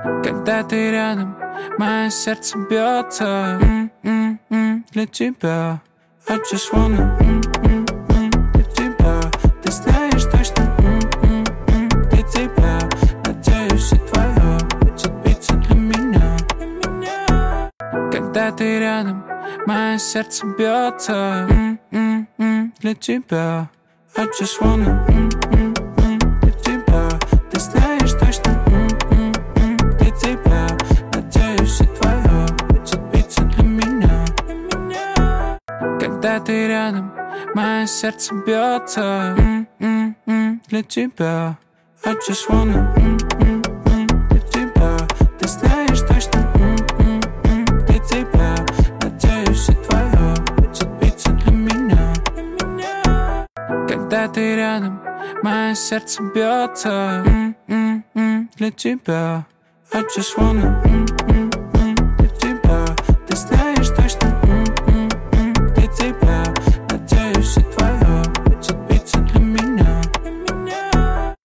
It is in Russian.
Когда ты рядом, мое сердце бьется для тебя. I just wanna для тебя. Ты знаешь точно для тебя. Надеюсь, и твое будет биться для меня. Когда ты рядом, мое сердце бьется для тебя. I just wanna для тебя. Ты знаешь точно для тебя. Надеюсь, и твое будет биться для меня. Когда ты рядом, мое сердце бьется для тебя. I just wanna для тебя. Ты знаешь точно для тебя. Надеюсь, и твое будет биться для меня. Когда ты рядом, мое сердце бьется для тебя. I just wanna